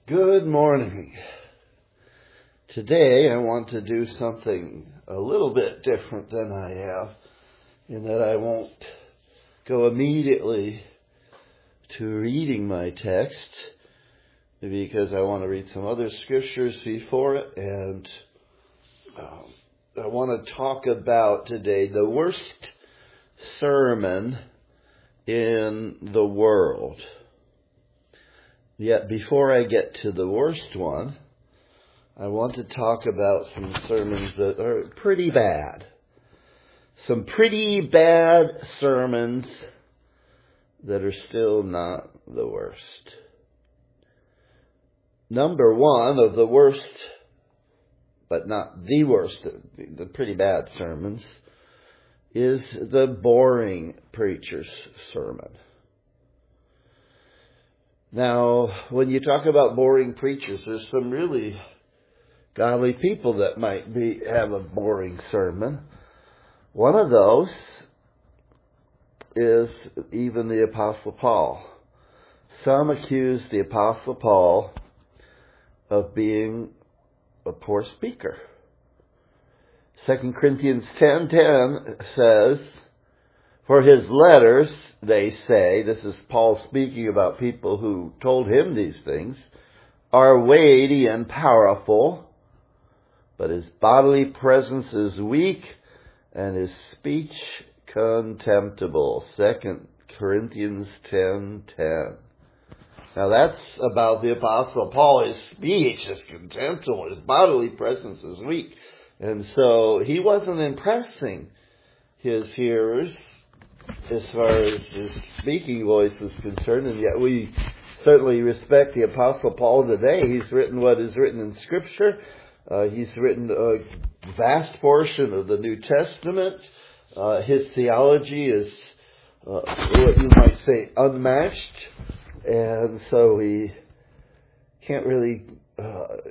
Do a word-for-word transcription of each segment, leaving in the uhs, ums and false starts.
Good morning. Today I want to do something a little bit different than I have, in that I won't go immediately to reading my text, because I want to read some other scriptures before it, and um, I want to talk about today the worst sermon in the world. Yet before I get to the worst one, I want to talk about some sermons that are pretty bad. Some pretty bad sermons that are still not the worst. Number one of the worst, but not the worst, the pretty bad sermons, is the boring preacher's sermon. Now, when you talk about boring preachers, there's some really godly people that might be have a boring sermon. One of those is even the Apostle Paul. Some accuse the Apostle Paul of being a poor speaker. Second Corinthians ten ten says, for his letters, they say, this is Paul speaking about people who told him these things, are weighty and powerful, but his bodily presence is weak and his speech contemptible. Second Corinthians ten ten. Now that's about the Apostle Paul. His speech is contemptible. His bodily presence is weak. And so he wasn't impressing his hearers as far as his speaking voice is concerned, and yet we certainly respect the Apostle Paul today. He's written what is written in Scripture. Uh, he's written a vast portion of the New Testament. Uh, his theology is, uh, what you might say, unmatched, and so we can't really, uh,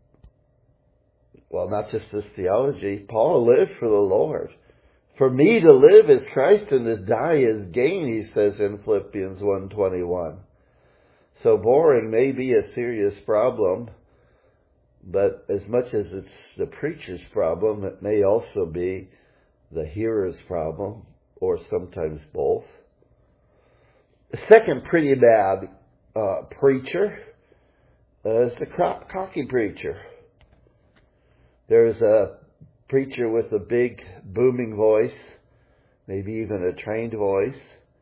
well, not just his theology. Paul lived for the Lord. For me to live is Christ and to die is gain, he says in Philippians one twenty-one. So boring may be a serious problem, but as much as it's the preacher's problem, it may also be the hearer's problem, or sometimes both. The second pretty bad uh, preacher is the cocky preacher. There's a preacher with a big booming voice, maybe even a trained voice,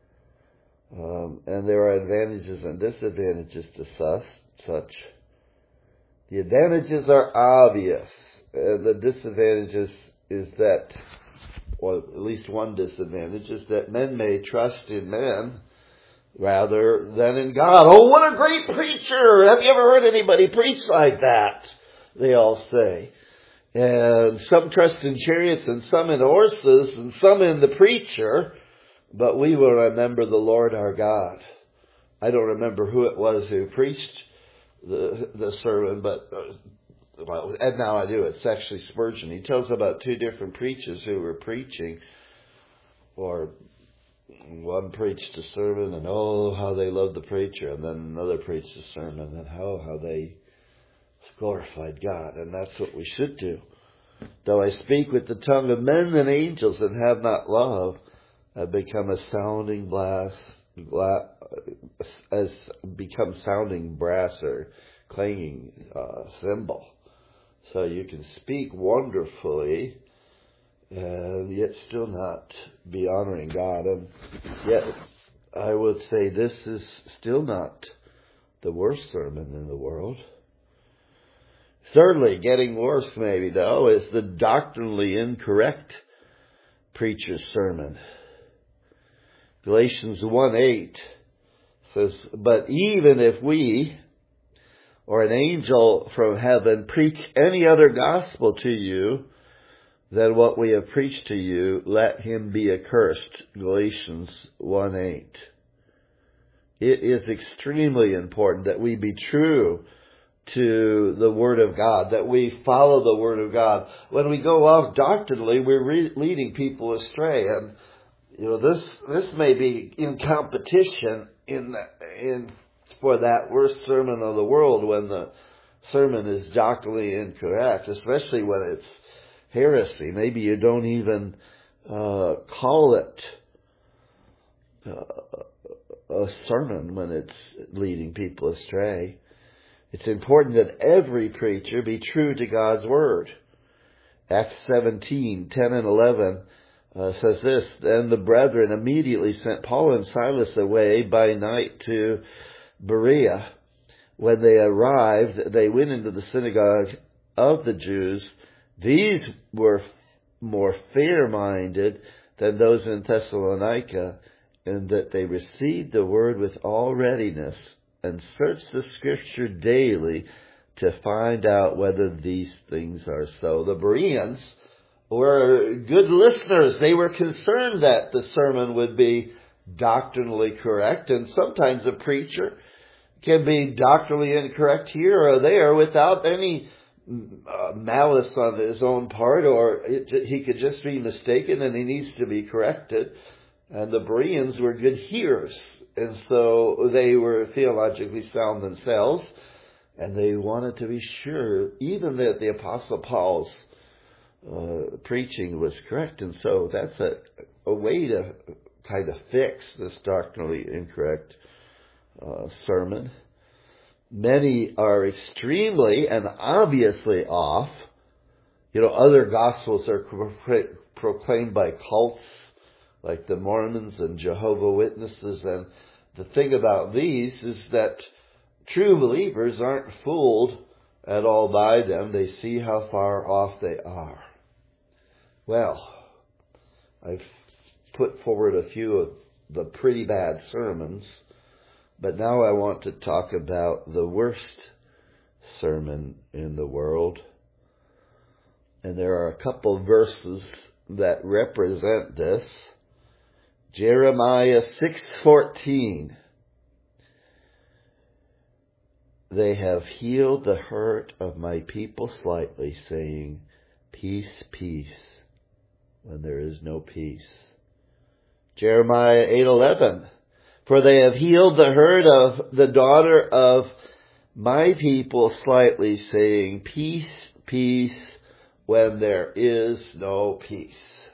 um, and there are advantages and disadvantages to such. such. The advantages are obvious, and the disadvantages is that, or at least one disadvantage is that men may trust in men rather than in God. Oh, what a great preacher! Have you ever heard anybody preach like that? They all say. And some trust in chariots and some in horses and some in the preacher, but we will remember the Lord our God. I don't remember who it was who preached the the sermon, but uh, well, and now I do. It's actually Spurgeon. He tells about two different preachers who were preaching, or one preached a sermon and oh how they loved the preacher, and then another preached a sermon and oh how they glorified God, and that's what we should do. Though I speak with the tongue of men and angels and have not love, I've become a sounding brass, as become sounding brass or clanging uh, cymbal. So you can speak wonderfully and yet still not be honoring God. And yet I would say this is still not the worst sermon in the world. Thirdly, getting worse maybe though, is the doctrinally incorrect preacher's sermon. Galatians one eight says, but even if we or an angel from heaven preach any other gospel to you than what we have preached to you, let him be accursed. Galatians one eight. It is extremely important that we be true to the Word of God, that we follow the Word of God. When we go off doctrinally, we're re- leading people astray. And, you know, this this may be in competition in in for that worst sermon of the world when the sermon is doctrinally incorrect, especially when it's heresy. Maybe you don't even uh, call it uh, a sermon when it's leading people astray. It's important that every preacher be true to God's Word. Acts seventeen, ten and eleven uh, says this, Then the brethren immediately sent Paul and Silas away by night to Berea. When they arrived, they went into the synagogue of the Jews. These were more fair-minded than those in Thessalonica, in that they received the word with all readiness and searched the Scripture daily to find out whether these things are so. The Bereans were good listeners. They were concerned that the sermon would be doctrinally correct, and sometimes a preacher can be doctrinally incorrect here or there without any uh, malice on his own part, or it, he could just be mistaken and he needs to be corrected. And the Bereans were good hearers, and so they were theologically sound themselves, and they wanted to be sure even that the Apostle Paul's uh, preaching was correct. And so that's a, a way to kind of fix this doctrinally incorrect uh, sermon. Many are extremely and obviously off. You know, other gospels are pro- proclaimed by cults like the Mormons and Jehovah's Witnesses, and the thing about these is that true believers aren't fooled at all by them. They see how far off they are. Well, I've put forward a few of the pretty bad sermons, but now I want to talk about the worst sermon in the world. And there are a couple of verses that represent this. Jeremiah six fourteen. They have healed the hurt of my people slightly, saying, Peace, peace, when there is no peace. Jeremiah eight eleven. For they have healed the hurt of the daughter of my people slightly, saying, Peace, peace, when there is no peace.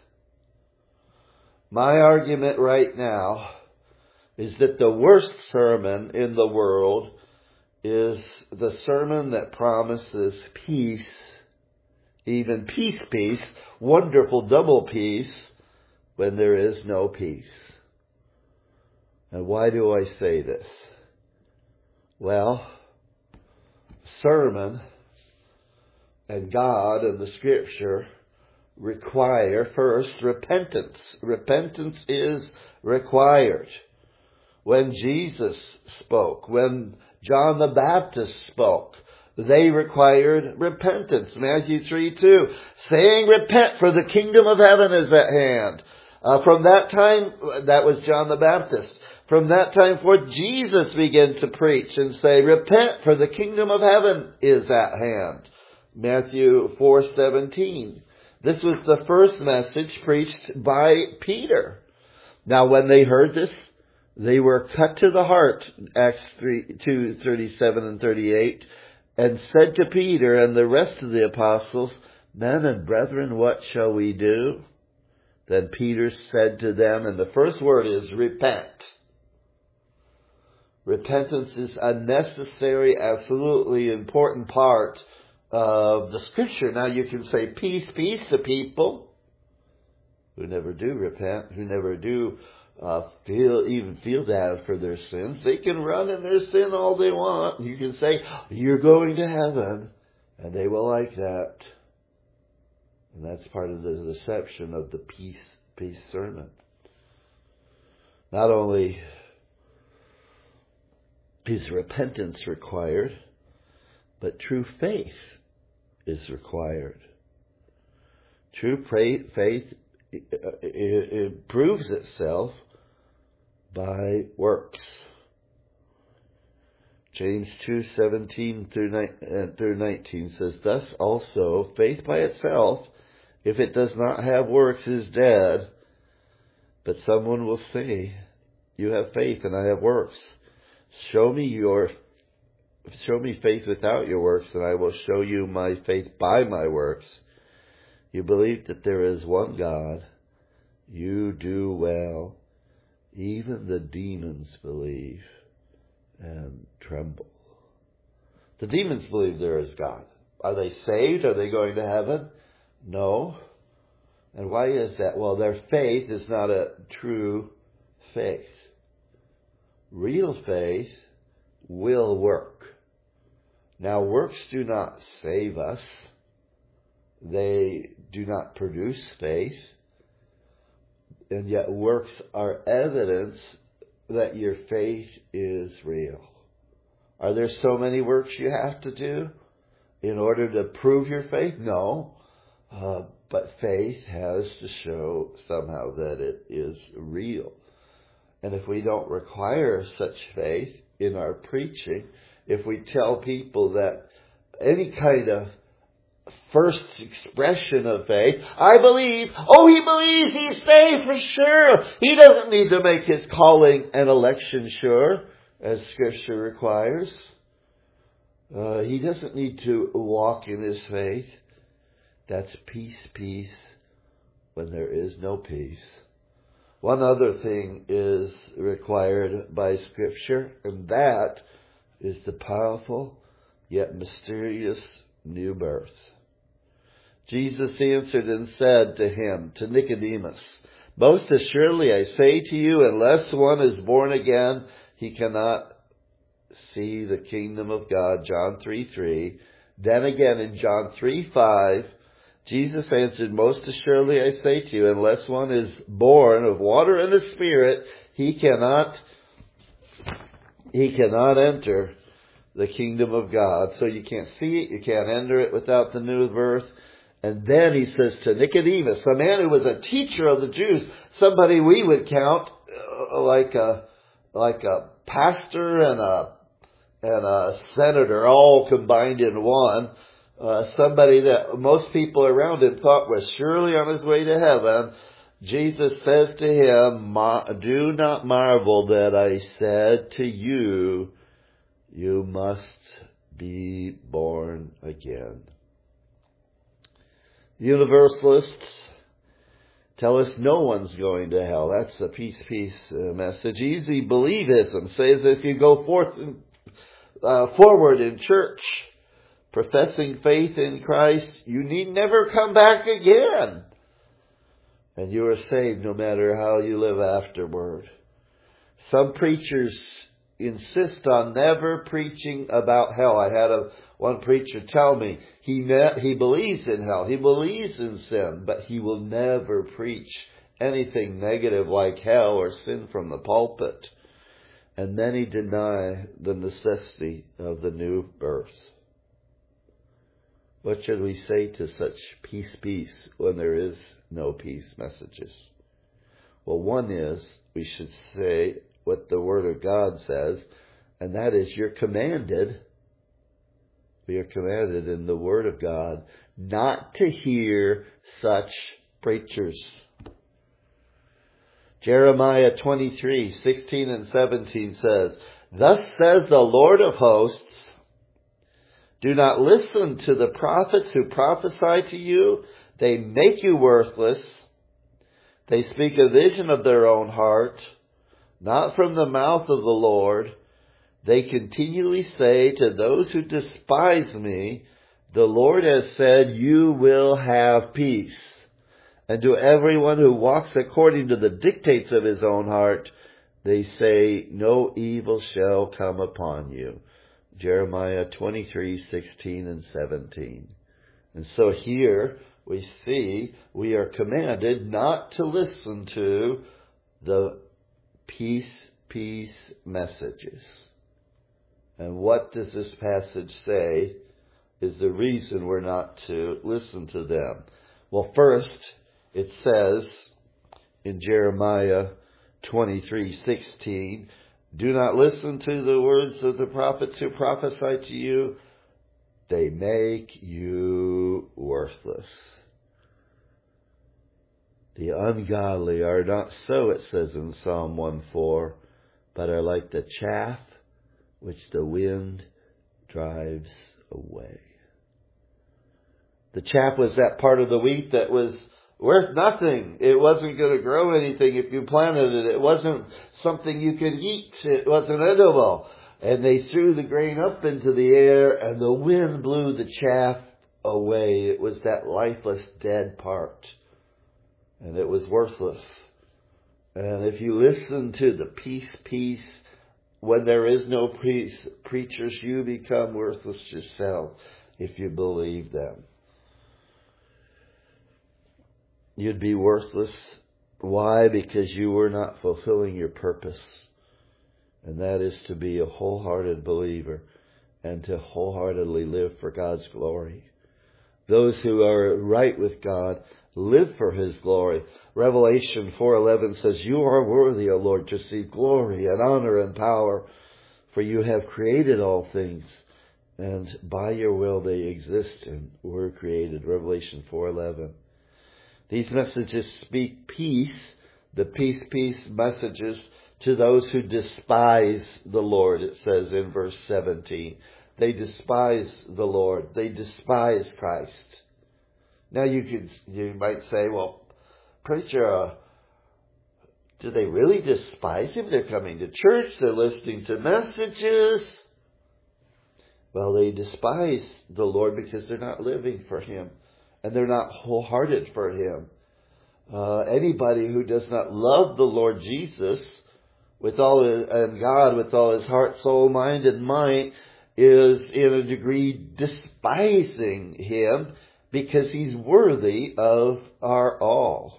My argument right now is that the worst sermon in the world is the sermon that promises peace, even peace, peace, wonderful double peace, when there is no peace. And why do I say this? Well, sermon and God and the Scripture require first repentance. Repentance is required. When Jesus spoke, when John the Baptist spoke, they required repentance. Matthew three two, saying, Repent, for the kingdom of heaven is at hand. Uh, from that time, that was John the Baptist. From that time forth, Jesus began to preach and say, Repent, for the kingdom of heaven is at hand. Matthew four seventeen. This was the first message preached by Peter. Now, when they heard this, they were cut to the heart, Acts two thirty-seven and thirty-eight, and said to Peter and the rest of the apostles, Men and brethren, what shall we do? Then Peter said to them, and the first word is repent. Repentance is a necessary, absolutely important part of the Scripture. Now you can say peace, peace to people who never do repent, who never do uh, feel even feel bad for their sins. They can run in their sin all they want. You can say, you're going to heaven, and they will like that. And that's part of the deception of the peace, peace sermon. Not only is repentance required, but true faith is required. True faith it proves itself by works. James two seventeen through nineteen says, Thus also faith by itself, if it does not have works, is dead. But someone will say, You have faith and I have works. Show me your, show me faith without your works, and I will show you my faith by my works. You believe that there is one God. You do well. Even the demons believe and tremble. The demons believe there is God. Are they saved? Are they going to heaven? No. And why is that? Well, their faith is not a true faith. Real faith will work. Now, works do not save us. They do not produce faith. And yet works are evidence that your faith is real. Are there so many works you have to do in order to prove your faith? No. Uh, but faith has to show somehow that it is real. And if we don't require such faith in our preaching, if we tell people that any kind of first expression of faith, I believe, oh, he believes he's saved for sure. He doesn't need to make his calling and election sure, as Scripture requires. Uh, he doesn't need to walk in his faith. That's peace, peace, when there is no peace. One other thing is required by Scripture, and that is the powerful yet mysterious new birth. Jesus answered and said to him, to Nicodemus, most assuredly I say to you, unless one is born again, he cannot see the kingdom of God. John three three. Then again in John three five, Jesus answered, most assuredly I say to you, unless one is born of water and the Spirit, he cannot, he cannot enter the kingdom of God. So you can't see it, you can't enter it without the new birth. And then he says to Nicodemus, a man who was a teacher of the Jews, somebody we would count like a, like a pastor and a, and a senator all combined in one. Uh, somebody that most people around him thought was surely on his way to heaven. Jesus says to him, do not marvel that I said to you, you must be born again. Universalists tell us no one's going to hell. That's a peace, peace uh, message. Easy believism says if you go forth and, uh, forward in church, professing faith in Christ, you need never come back again. And you are saved no matter how you live afterward. Some preachers insist on never preaching about hell. I had a one preacher tell me he ne- he believes in hell, he believes in sin, but he will never preach anything negative like hell or sin from the pulpit. And then he denied the necessity of the new birth. What should we say to such peace, peace, when there is no peace messages? Well, one is we should say what the Word of God says, and that is you're commanded, we are commanded in the Word of God not to hear such preachers. Jeremiah twenty-three, sixteen and seventeen says, thus says the Lord of hosts, do not listen to the prophets who prophesy to you. They make you worthless. They speak a vision of their own heart, not from the mouth of the Lord. They continually say to those who despise me, the Lord has said, you will have peace. And to everyone who walks according to the dictates of his own heart, they say, no evil shall come upon you. Jeremiah twenty-three, sixteen and seventeen. And so here we see we are commanded not to listen to the peace, peace messages. And what does this passage say is the reason we're not to listen to them? Well, first, it says in Jeremiah twenty-three, sixteen, do not listen to the words of the prophets who prophesy to you. They make you worthless. The ungodly are not so, it says in Psalm one four, but are like the chaff which the wind drives away. The chaff was that part of the wheat that was worth nothing. It wasn't going to grow anything if you planted it. It wasn't something you could eat. It wasn't edible. And they threw the grain up into the air, and the wind blew the chaff away. It was that lifeless, dead part. And it was worthless. And if you listen to the peace, peace, when there is no peace, preachers, you become worthless yourself if you believe them. You'd be worthless. Why? Because you were not fulfilling your purpose. And that is to be a wholehearted believer and to wholeheartedly live for God's glory. Those who are right with God live for His glory. Revelation four eleven says, "You are worthy, O Lord, to receive glory and honor and power, for you have created all things, and by your will they exist and were created." Revelation four eleven. These messages speak peace, the peace, peace messages, to those who despise the Lord, it says in verse seventeen. They despise the Lord. They despise Christ. Now you could, you might say, well, preacher, uh, do they really despise Him? They're coming to church. They're listening to messages. Well, they despise the Lord because they're not living for Him. And they're not wholehearted for Him. Uh, anybody who does not love the Lord Jesus with all his, and God with all his heart, soul, mind, and might is in a degree despising Him because He's worthy of our all.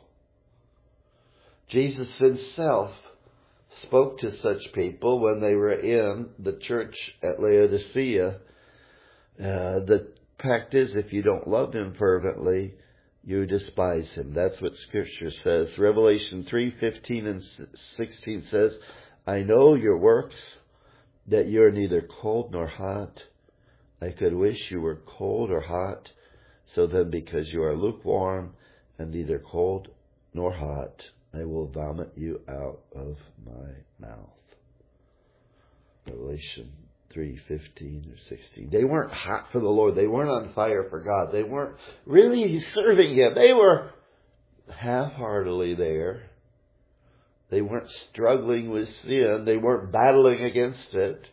Jesus Himself spoke to such people when they were in the church at Laodicea. Uh, the fact is, if you don't love Him fervently, you despise Him. That's what Scripture says. Revelation three fifteen and sixteen says, "I know your works, that you are neither cold nor hot. I could wish you were cold or hot. So then, because you are lukewarm and neither cold nor hot, I will vomit you out of my mouth." Revelation three fifteen or sixteen. They weren't hot for the Lord. They weren't on fire for God. They weren't really serving Him. They were half-heartedly there. They weren't struggling with sin. They weren't battling against it.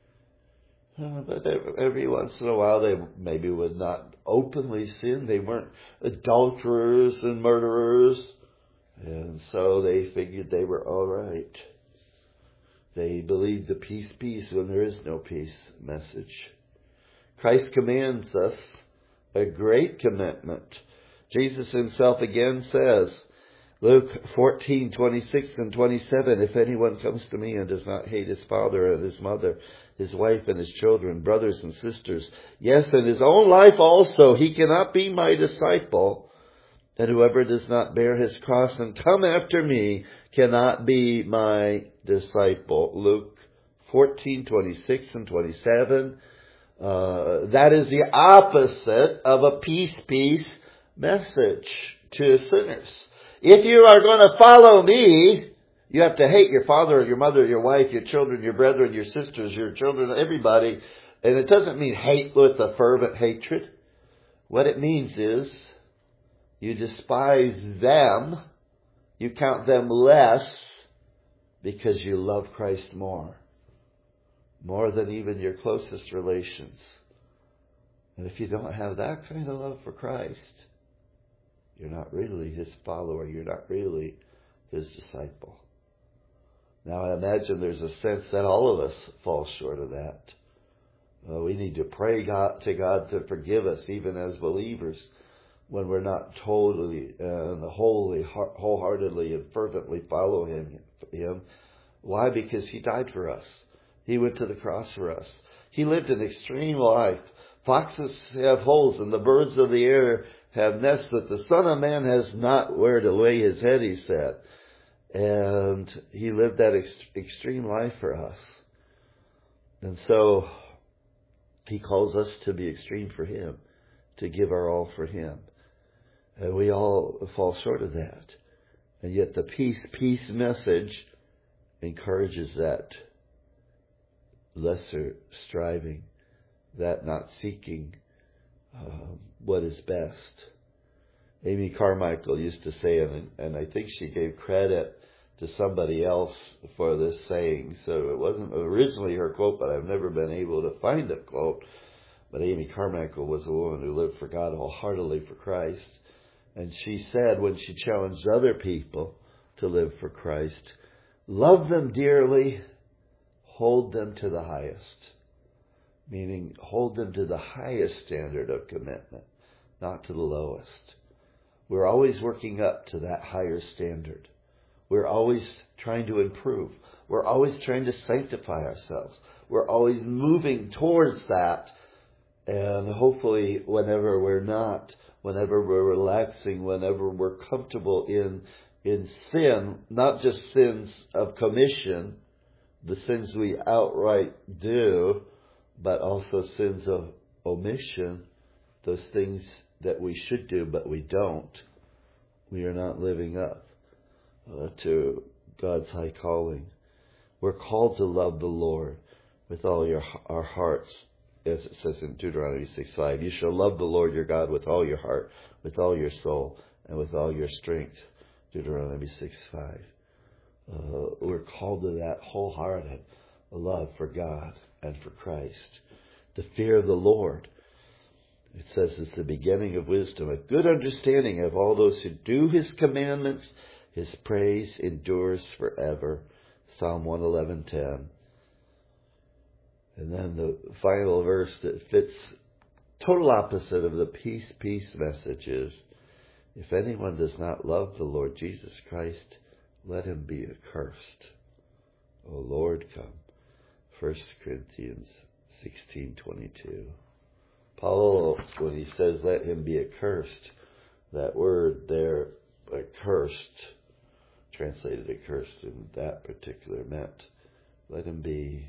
Uh, but every once in a while they maybe would not openly sin. They weren't adulterers and murderers. And so they figured they were all right. They believed the peace, peace when there is no peace message. Christ commands us a great commitment. Jesus Himself again says, Luke fourteen twenty-six and twenty-seven, "If anyone comes to me and does not hate his father and his mother, his wife and his children, brothers and sisters, yes, and his own life also, he cannot be my disciple. And whoever does not bear his cross and come after me cannot be my disciple." Luke fourteen twenty-six and twenty-seven. Uh, that is the opposite of a peace, peace message to sinners. If you are going to follow me, you have to hate your father, your mother, your wife, your children, your brethren, your sisters, your children, everybody. And it doesn't mean hate with a fervent hatred. What it means is you despise them, you count them less because you love Christ more. More than even your closest relations. And if you don't have that kind of love for Christ, you're not really His follower. You're not really His disciple. Now I imagine there's a sense that all of us fall short of that. Uh, we need to pray God, to God to forgive us even as believers when we're not totally and uh, wholly, wholeheartedly and fervently follow him, him. Why? Because He died for us. He went to the cross for us. He lived an extreme life. Foxes have holes and the birds of the air have nests, but the Son of Man has not where to lay His head, He said. And He lived that ex- extreme life for us. And so He calls us to be extreme for Him, to give our all for Him. And we all fall short of that. And yet the peace, peace message encourages that lesser striving, that not seeking um, what is best. Amy Carmichael used to say, and, and I think she gave credit to somebody else for this saying, so it wasn't originally her quote, but I've never been able to find a quote. But Amy Carmichael was a woman who lived for God wholeheartedly for Christ. And she said, when she challenged other people to live for Christ, love them dearly, hold them to the highest. Meaning, hold them to the highest standard of commitment, not to the lowest. We're always working up to that higher standard. We're always trying to improve. We're always trying to sanctify ourselves. We're always moving towards that. And hopefully, whenever we're not, whenever we're relaxing, whenever we're comfortable in in sin, not just sins of commission, the sins we outright do, but also sins of omission, those things that we should do but we don't, we are not living up uh, to God's high calling. We're called to love the Lord with all your our hearts, as it says in Deuteronomy six five. You shall love the Lord your God with all your heart, with all your soul, and with all your strength. Deuteronomy six five. Uh, we're called to that wholehearted love for God and for Christ. The fear of the Lord, it says, is the beginning of wisdom. A good understanding of all those who do His commandments. His praise endures forever. Psalm one eleven ten. And then the final verse that fits total opposite of the peace, peace message is, if anyone does not love the Lord Jesus Christ, let him be accursed. O Lord, come. First Corinthians sixteen twenty-two. Paul, when he says let him be accursed, that word there, accursed, translated accursed in that particular meant, let him be,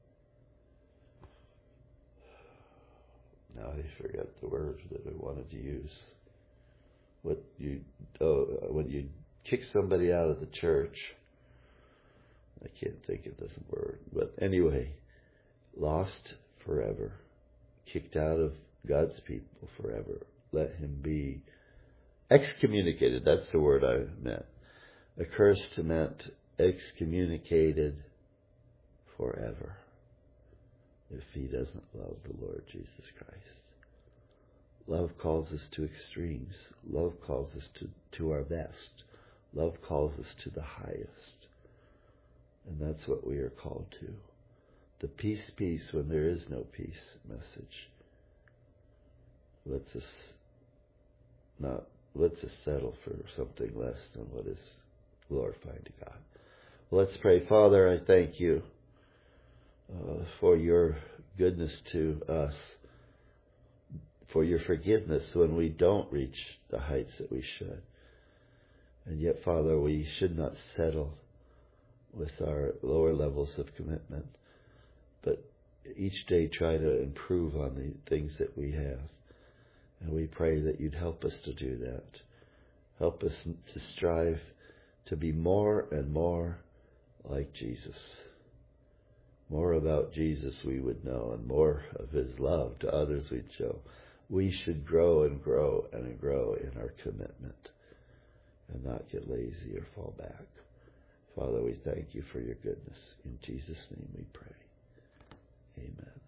now I forgot the word that I wanted to use. What you, oh, when you kick somebody out of the church, I can't think of this word, but anyway, lost forever, kicked out of God's people forever. Let him be excommunicated. That's the word I meant. Accursed meant excommunicated forever if he doesn't love the Lord Jesus Christ. Love calls us to extremes. Love calls us to, to our best. Love calls us to the highest. And that's what we are called to. The peace, peace when there is no peace message lets us not lets us settle for something less than what is glorifying to God. Well, let's pray. Father, I thank you uh, for your goodness to us, for your forgiveness when we don't reach the heights that we should. And yet, Father, we should not settle with our lower levels of commitment, but each day try to improve on the things that we have. And we pray that you'd help us to do that. Help us to strive to be more and more like Jesus. More about Jesus we would know, and more of his love to others we'd show. We should grow and grow and grow in our commitment and not get lazy or fall back. Father, we thank you for your goodness. In Jesus' name we pray. Amen.